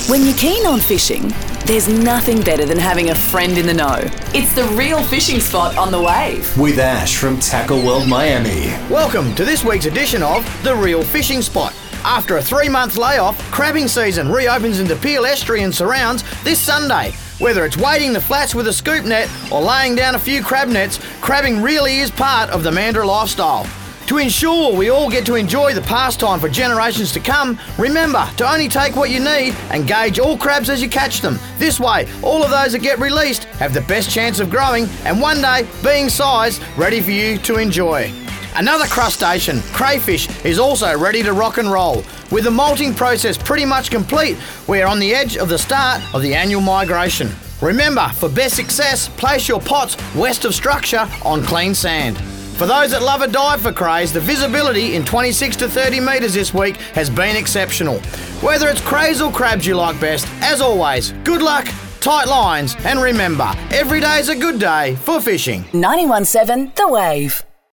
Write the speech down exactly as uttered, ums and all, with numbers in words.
When you're keen on fishing, there's nothing better than having a friend in the know. It's the Real Fishing Spot on the Wave. With Ash from Tackle World Miami. Welcome to this week's edition of The Real Fishing Spot. After a three-month layoff, crabbing season reopens into Peel Estuary and surrounds this Sunday. Whether it's wading the flats with a scoop net or laying down a few crab nets, crabbing really is part of the Mandurah lifestyle. To ensure we all get to enjoy the pastime for generations to come, remember to only take what you need and gauge all crabs as you catch them. This way, all of those that get released have the best chance of growing and one day being sized, ready for you to enjoy. Another crustacean, crayfish, is also ready to rock and roll. With the molting process pretty much complete, we are on the edge of the start of the annual migration. Remember, for best success, place your pots west of structure on clean sand. For those that love a dive for crays, the visibility in twenty-six to thirty metres this week has been exceptional. Whether it's crays or crabs you like best, as always, good luck, tight lines, and remember, every day is a good day for fishing. ninety-one point seven The Wave.